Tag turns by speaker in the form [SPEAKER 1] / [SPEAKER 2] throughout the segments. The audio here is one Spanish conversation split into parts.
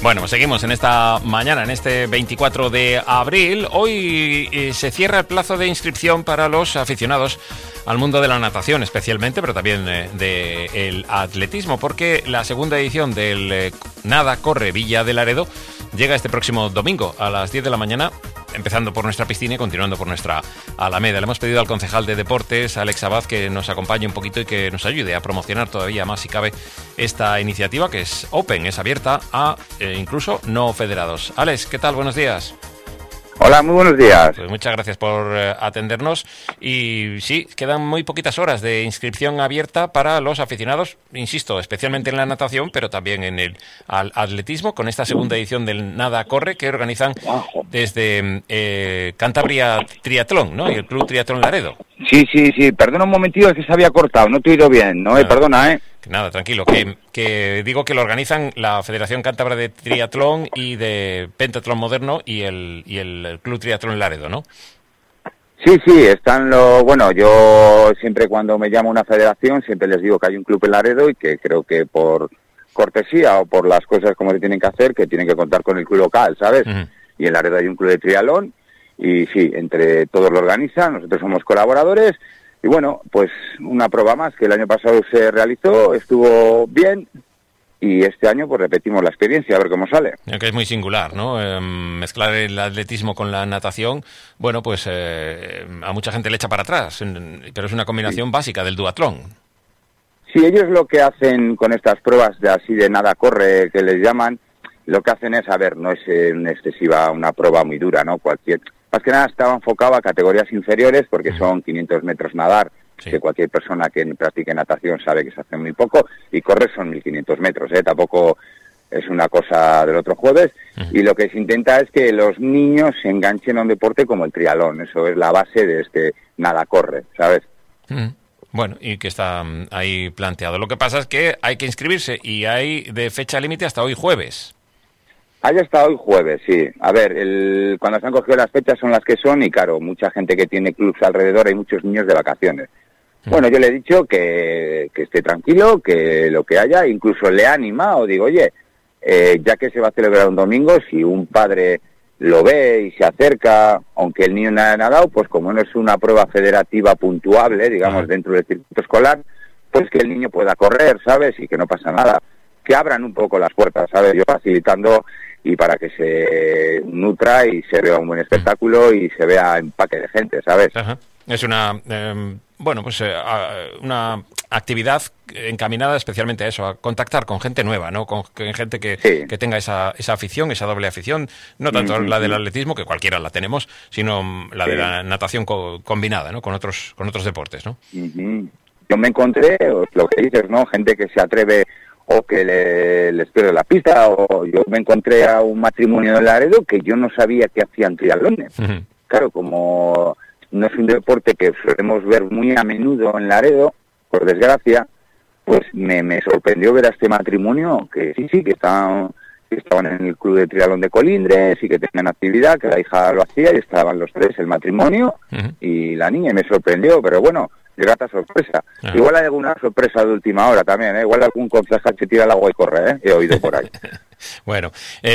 [SPEAKER 1] Bueno, seguimos en esta mañana, en este 24 de abril. Hoy se cierra el plazo de inscripción para los aficionados al mundo de la natación especialmente, pero también del atletismo, porque la segunda edición del Nada Corre Villa de Laredo llega este próximo domingo a las 10 de la mañana, empezando por nuestra piscina y continuando por nuestra Alameda. Le hemos pedido al concejal de Deportes, Alex Abad, que nos acompañe un poquito y que nos ayude a promocionar todavía más, si cabe, esta iniciativa, que es open, es abierta a incluso no federados. Alex, ¿qué tal? Buenos días.
[SPEAKER 2] Hola, muy buenos días.
[SPEAKER 1] Pues muchas gracias por atendernos. Y sí, quedan muy poquitas horas de inscripción abierta para los aficionados, insisto, especialmente en la natación, pero también en el atletismo, con esta segunda edición del Nada Corre, que organizan desde Cantabria Triatlón, ¿no? Y el Club Triatlón Laredo.
[SPEAKER 2] Sí, perdona un momentito, es que se había cortado, no te he oído bien, ¿no? Perdona,
[SPEAKER 1] Nada, tranquilo, que digo que lo organizan la Federación Cántabra de Triatlón y de Pentatlón Moderno y el Club Triatlón Laredo, ¿no?
[SPEAKER 2] Sí, están bueno, yo siempre cuando me llamo una federación siempre les digo que hay un club en Laredo y que creo que por cortesía o por las cosas como se tienen que hacer, que tienen que contar con el club local, ¿sabes? Uh-huh. Y en Laredo hay un club de triatlón y sí, entre todos lo organizan, nosotros somos colaboradores. Y bueno, pues una prueba más que el año pasado se realizó, estuvo bien y este año pues repetimos la experiencia, a ver cómo sale.
[SPEAKER 1] Que es muy singular, ¿no? Mezclar el atletismo con la natación, bueno, pues a mucha gente le echa para atrás, pero es una combinación básica del duatlón.
[SPEAKER 2] Sí, ellos lo que hacen con estas pruebas de así de nada corre, que les llaman, lo que hacen es, a ver, no es excesiva una prueba muy dura, ¿no? Más que nada estaba enfocado a categorías inferiores porque son 500 metros nadar, sí, que cualquier persona que practique natación sabe que se hace muy poco, y correr son 1500 metros, tampoco es una cosa del otro jueves, y lo que se intenta es que los niños se enganchen a un deporte como el triatlón, eso es la base de este nada corre, ¿sabes?
[SPEAKER 1] Bueno, y que está ahí planteado. Lo que pasa es que hay que inscribirse y hay de fecha límite hasta hoy jueves.
[SPEAKER 2] Hay hasta hoy jueves, sí. A ver, cuando se han cogido las fechas son las que son y claro, mucha gente que tiene clubs alrededor, hay muchos niños de vacaciones. Bueno, yo le he dicho que esté tranquilo, que lo que haya, incluso le he animado, digo, oye, ya que se va a celebrar un domingo, si un padre lo ve y se acerca, aunque el niño no haya nadado, pues como no es una prueba federativa puntuable, digamos, dentro del circuito escolar, pues que el niño pueda correr, ¿sabes? Y que no pasa nada. Que abran un poco las puertas, ¿sabes? Yo facilitando y para que se nutra y se vea un buen espectáculo y se vea empaque de gente, ¿sabes?
[SPEAKER 1] Ajá. Es una, una actividad encaminada especialmente a eso, a contactar con gente nueva, ¿no? Con gente que tenga esa afición, esa doble afición, no tanto la del atletismo, que cualquiera la tenemos, sino la de la natación combinada, ¿no? Con otros deportes, ¿no?
[SPEAKER 2] Yo me encontré, lo que dices, ¿no? Gente que se atreve o que les pierde la pista, o yo me encontré a un matrimonio de Laredo que yo no sabía que hacían triatlones. Claro, como no es un deporte que solemos ver muy a menudo en Laredo, por desgracia, pues me sorprendió ver a este matrimonio que sí, que estaban en el club de triatlón de Colindres y que tenían actividad, que la hija lo hacía y estaban los tres, el matrimonio y la niña, y me sorprendió, pero bueno, de grata sorpresa. Igual hay alguna sorpresa de última hora también, igual algún concejal se tira al agua y corre, he oído por ahí.
[SPEAKER 1] Bueno,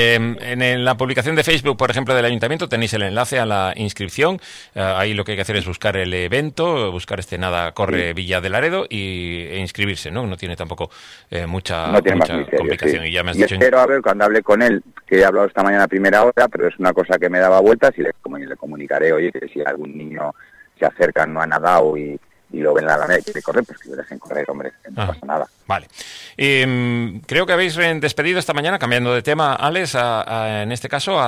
[SPEAKER 1] en la publicación de Facebook, por ejemplo, del Ayuntamiento, tenéis el enlace a la inscripción. Ahí lo que hay que hacer es buscar el evento, buscar este Nada Corre Villa de Laredo e inscribirse, ¿no? No tiene tampoco mucha complicación.
[SPEAKER 2] Sí.
[SPEAKER 1] Y ya me has
[SPEAKER 2] dicho... espero, a ver, cuando hable con él, que he hablado esta mañana a primera hora, pero es una cosa que me daba vueltas y le comunicaré, oye, que si algún niño se acerca, no ha nadado y lo ven en la Alameda y quiere correr, pues que lo dejen correr, hombre, no pasa nada.
[SPEAKER 1] Vale. Creo que habéis despedido esta mañana, cambiando de tema, Alex, en este caso,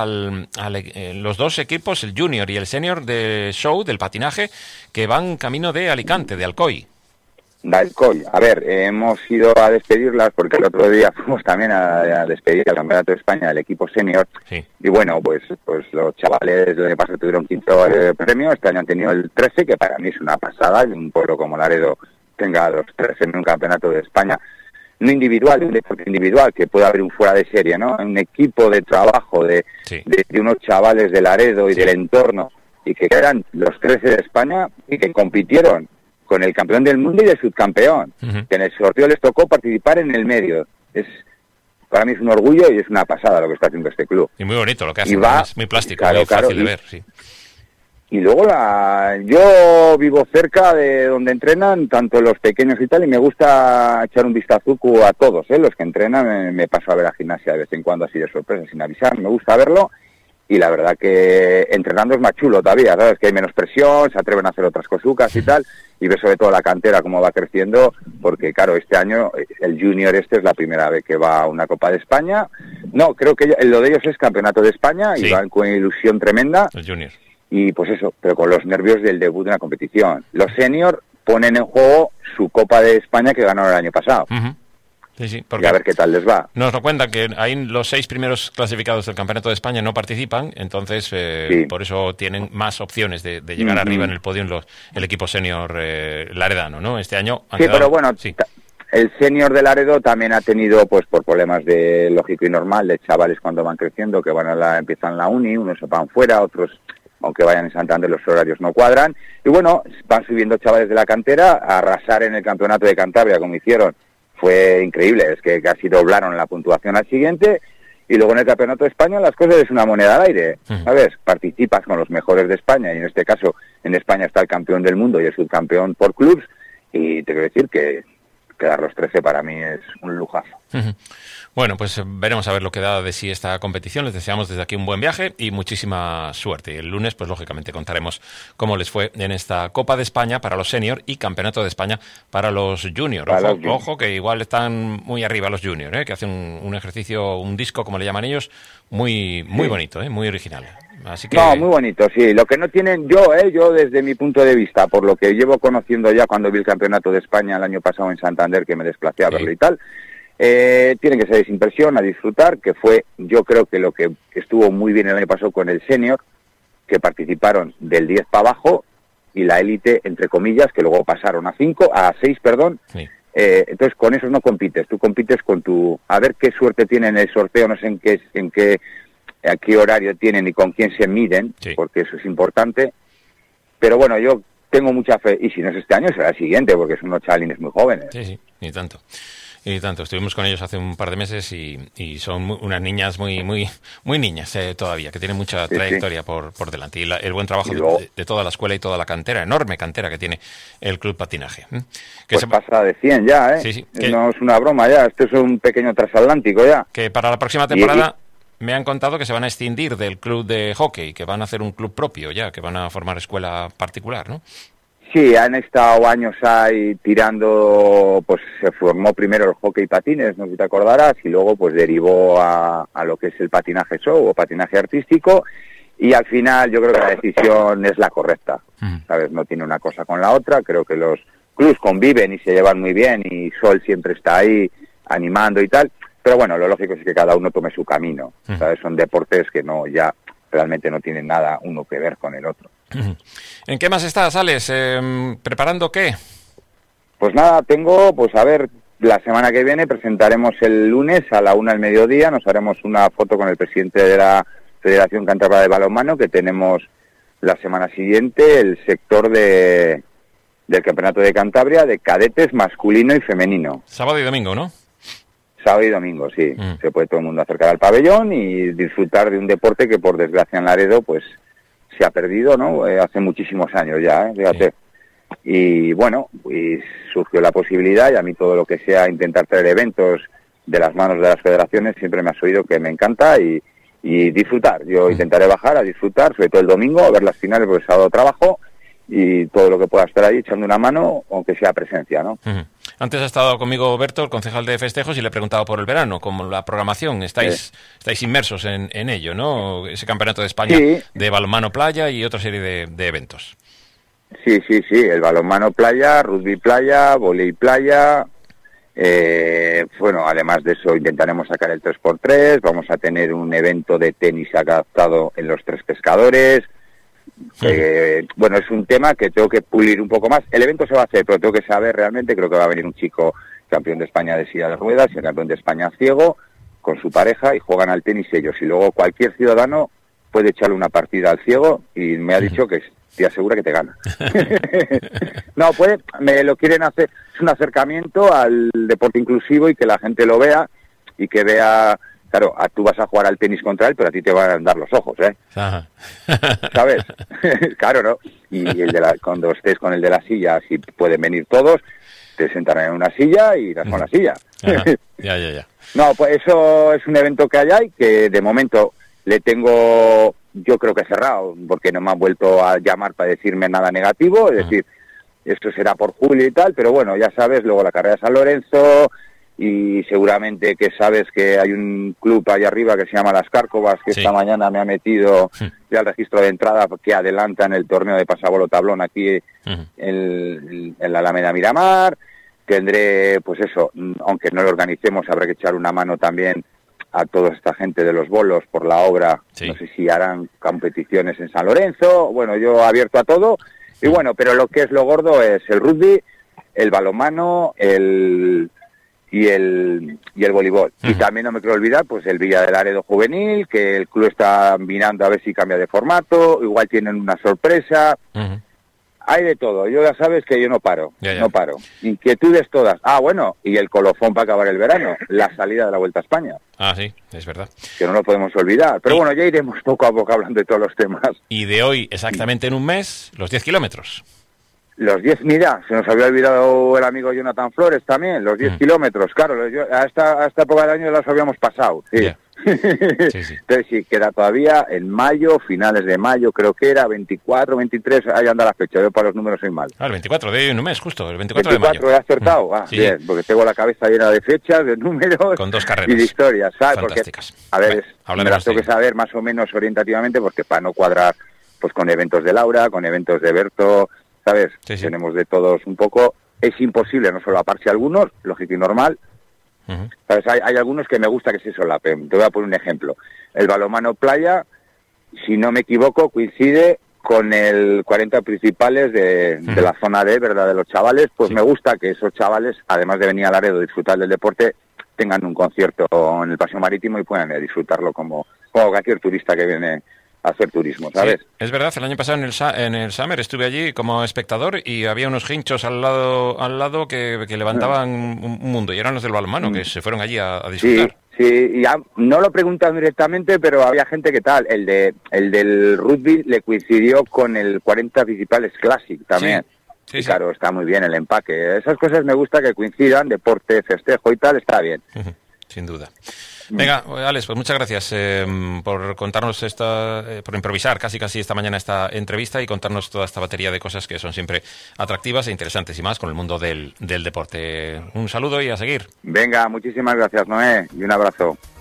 [SPEAKER 1] los dos equipos, el junior y el senior de show, del patinaje, que van camino de Alicante, de Alcoy.
[SPEAKER 2] De Alcoy. A ver, hemos ido a despedirlas porque el otro día fuimos también a despedir al Campeonato de España del equipo senior. Sí. Y bueno, pues los chavales el año pasado tuvieron quinto premio, este año han tenido el 13, que para mí es una pasada, que un pueblo como Laredo tenga los 13 en un Campeonato de España. No individual, un deporte individual, que pueda haber un fuera de serie, ¿no? Un equipo de trabajo de unos chavales de Laredo y del entorno, y que eran los 13 de España y que compitieron con el campeón del mundo y el subcampeón, que en el sorteo les tocó participar en el medio. Es para mí es un orgullo y es una pasada lo que está haciendo este club.
[SPEAKER 1] Y muy bonito lo que hace, es muy plástico,
[SPEAKER 2] claro,
[SPEAKER 1] muy fácil de ver, sí.
[SPEAKER 2] Y luego yo vivo cerca de donde entrenan, tanto los pequeños y tal, y me gusta echar un vistazo a todos, los que entrenan. Me paso a ver a gimnasia de vez en cuando así de sorpresa, sin avisar, me gusta verlo. Y la verdad que entrenando es más chulo todavía, ¿sabes? Que hay menos presión, se atreven a hacer otras cosucas y tal, y ves sobre todo la cantera cómo va creciendo, porque claro, este año el Junior es la primera vez que va a una Copa de España. No, creo que lo de ellos es Campeonato de España, sí. Y van con ilusión tremenda.
[SPEAKER 1] El Junior.
[SPEAKER 2] Y pues eso, pero con los nervios del debut de una competición. Los senior ponen en juego su Copa de España que ganaron el año pasado.
[SPEAKER 1] Uh-huh. Sí, porque
[SPEAKER 2] y a ver qué tal les va.
[SPEAKER 1] Nos lo cuentan que ahí los 6 primeros clasificados del Campeonato de España no participan, entonces sí. Por eso tienen más opciones de llegar arriba en el podio el equipo senior laredano, ¿no? Este año han quedado,
[SPEAKER 2] pero bueno, sí. El senior de Laredo también ha tenido, pues por problemas de lógico y normal, de chavales cuando van creciendo, que empiezan la uni, unos se van fuera, otros, aunque vayan en Santander, los horarios no cuadran. Y bueno, van subiendo chavales de la cantera a arrasar en el Campeonato de Cantabria, como hicieron. Fue increíble, es que casi doblaron la puntuación al siguiente, y luego en el Campeonato de España las cosas es una moneda al aire, ¿sabes? Participas con los mejores de España, y en este caso en España está el campeón del mundo y el subcampeón por clubs, y te quiero decir que quedar los 13 para mí es un lujazo.
[SPEAKER 1] Bueno, pues veremos a ver lo que da de sí esta competición. Les deseamos desde aquí un buen viaje y muchísima suerte. El lunes, pues lógicamente contaremos cómo les fue en esta Copa de España para los senior y Campeonato de España para los junior. Ojo, que igual están muy arriba los junior, que hacen un ejercicio, un disco, como le llaman ellos, muy bonito, muy original. Así que...
[SPEAKER 2] No, muy bonito, sí. Lo que no tienen yo desde mi punto de vista, por lo que llevo conociendo ya cuando vi el Campeonato de España el año pasado en Santander, que me desplacé a verlo y tal, tienen que ser sin presión, a disfrutar, que fue, yo creo que lo que estuvo muy bien el año pasado con el senior, que participaron del 10 para abajo, y la élite, entre comillas, que luego pasaron a 6,
[SPEAKER 1] Sí.
[SPEAKER 2] Entonces con esos no compites, tú compites con a ver qué suerte tienen en el sorteo, no sé a qué horario tienen y con quién se miden, sí. Porque eso es importante. Pero bueno, yo tengo mucha fe, y si no es este año, será el siguiente, porque son unos chalines muy jóvenes.
[SPEAKER 1] Sí, ni tanto. Estuvimos con ellos hace un par de meses y son unas niñas muy niñas todavía, que tienen mucha trayectoria por delante. Y el buen trabajo de toda la escuela y toda la cantera, enorme cantera que tiene el Club Patinaje.
[SPEAKER 2] Pues pasa de 100 ya, ¿eh?
[SPEAKER 1] Sí,
[SPEAKER 2] no es una broma ya, esto es un pequeño transatlántico ya.
[SPEAKER 1] Que para la próxima temporada... Me han contado que se van a escindir del club de hockey, que van a hacer un club propio ya, que van a formar escuela particular, ¿no?
[SPEAKER 2] Sí, han estado años ahí tirando, pues se formó primero el hockey patines, no sé si te acordarás, y luego pues derivó a lo que es el patinaje show o patinaje artístico, y al final yo creo que la decisión es la correcta, ¿sabes? No tiene una cosa con la otra, creo que los clubs conviven y se llevan muy bien, y Sol siempre está ahí animando y tal. Pero bueno, lo lógico es que cada uno tome su camino, ¿sabes? Son deportes que ya realmente no tienen nada uno que ver con el otro.
[SPEAKER 1] ¿En qué más estás, Alex? ¿Preparando qué?
[SPEAKER 2] Pues nada, pues a ver, la semana que viene presentaremos el lunes a la 1:00 PM, nos haremos una foto con el presidente de la Federación Cántabra de Balonmano, que tenemos la semana siguiente el sector del Campeonato de Cantabria de cadetes masculino y femenino.
[SPEAKER 1] Sábado y domingo, ¿no?
[SPEAKER 2] Sábado y domingo, sí. Se puede todo el mundo acercar al pabellón y disfrutar de un deporte que, por desgracia, en Laredo, pues se ha perdido, ¿no? Hace muchísimos años ya, fíjate. Sí. Y bueno, pues surgió la posibilidad, y a mí todo lo que sea intentar traer eventos de las manos de las federaciones siempre me has oído que me encanta, y disfrutar. Yo intentaré bajar a disfrutar, sobre todo el domingo, a ver las finales, porque el sábado trabajo, y todo lo que pueda estar ahí echando una mano, aunque sea presencia, ¿no?
[SPEAKER 1] Antes ha estado conmigo Berto, el concejal de festejos, y le he preguntado por el verano, como la programación, estáis inmersos en ello, ¿no? Ese campeonato de España de balonmano playa y otra serie de eventos.
[SPEAKER 2] Sí, el balonmano playa, rugby playa, vóley playa. Bueno, además de eso intentaremos sacar el 3x3, vamos a tener un evento de tenis adaptado en los 3 pescadores. Bueno, es un tema que tengo que pulir un poco más. El evento se va a hacer, pero tengo que saber realmente. Creo que va a venir un chico campeón de España de silla de ruedas y el campeón de España ciego con su pareja, y juegan al tenis ellos, y luego cualquier ciudadano puede echarle una partida al ciego, y me ha dicho que te asegura que te gana. No, me lo quieren hacer, es un acercamiento al deporte inclusivo y que la gente lo vea, y que vea, claro, tú vas a jugar al tenis contra él, pero a ti te van a andar los ojos,
[SPEAKER 1] Ajá.
[SPEAKER 2] ¿Sabes? Claro, ¿no? Y cuando estés con el de la silla, si pueden venir todos, te sentarán en una silla y irás con la silla.
[SPEAKER 1] Ajá. Ya.
[SPEAKER 2] No, pues eso es un evento que hay ahí, que de momento le tengo, yo creo que cerrado, porque no me han vuelto a llamar para decirme nada negativo, es decir, esto será por julio y tal, pero bueno, ya sabes, luego la carrera de San Lorenzo, y seguramente que sabes que hay un club allá arriba que se llama Las Cárcovas, que esta mañana me ha metido ya al registro de entrada, que adelanta en el torneo de Pasabolo Tablón aquí en la Alameda Miramar. Tendré, pues eso, aunque no lo organicemos, habrá que echar una mano también a toda esta gente de los bolos por la obra. No sé si harán competiciones en San Lorenzo. Bueno, yo abierto a todo. Y bueno, pero lo que es lo gordo es el rugby, el balonmano, y el voleibol. Y también no me quiero olvidar, pues el Villa del Aredo Juvenil, que el club está mirando a ver si cambia de formato, igual tienen una sorpresa. Hay de todo. Yo ya sabes que yo no paro, no paro. Inquietudes todas. Bueno, y el colofón para acabar el verano, la salida de la Vuelta a España.
[SPEAKER 1] Sí, es verdad.
[SPEAKER 2] Que no lo podemos olvidar. Pero bueno, ya iremos poco a poco hablando de todos los temas.
[SPEAKER 1] Y de hoy, exactamente en un mes, los 10 kilómetros.
[SPEAKER 2] Los 10, mira, se nos había olvidado el amigo Jonathan Flores también, los 10 kilómetros, claro, a esta época del año los habíamos pasado, sí. Entonces sí, queda todavía en mayo, finales de mayo, creo que era 24, 23, ahí anda la fecha, yo para los números soy mal.
[SPEAKER 1] El 24 de un mes, justo, el 24 de mayo.
[SPEAKER 2] 24, he acertado, bien, porque tengo la cabeza llena de fechas, de números.
[SPEAKER 1] Con 2 carreras.
[SPEAKER 2] Y de historias, ¿sabes?
[SPEAKER 1] Fantásticas.
[SPEAKER 2] Porque, a ver, me las tengo que saber más o menos orientativamente, porque para no cuadrar pues con eventos de Laura, con eventos de Berto, ¿sabes? Tenemos de todos un poco. Es imposible no solaparse algunos, lógico y normal. ¿Sabes? Hay algunos que me gusta que se solapen. Te voy a poner un ejemplo. El balonmano playa, si no me equivoco, coincide con el 40 principales de la zona D, ¿verdad? De los chavales. Pues me gusta que esos chavales, además de venir a Laredo a disfrutar del deporte, tengan un concierto en el Paseo Marítimo y puedan disfrutarlo como cualquier turista que viene a hacer turismo, ¿sabes?
[SPEAKER 1] Sí, es verdad, el año pasado en el Summer estuve allí como espectador y había unos hinchos al lado que levantaban un mundo, y eran los del balonmano, que se fueron allí a disfrutar.
[SPEAKER 2] Sí, y no lo preguntan directamente, pero había gente que tal, el del rugby le coincidió con el 40 principales Classic también. Sí, claro, está muy bien el empaque. Esas cosas me gusta que coincidan, deporte, festejo y tal, está bien.
[SPEAKER 1] Sin duda. Venga, Alex, pues muchas gracias por contarnos por improvisar casi esta mañana esta entrevista y contarnos toda esta batería de cosas que son siempre atractivas e interesantes, y más con el mundo del deporte. Un saludo y a seguir.
[SPEAKER 2] Venga, muchísimas gracias, Noé, y un abrazo.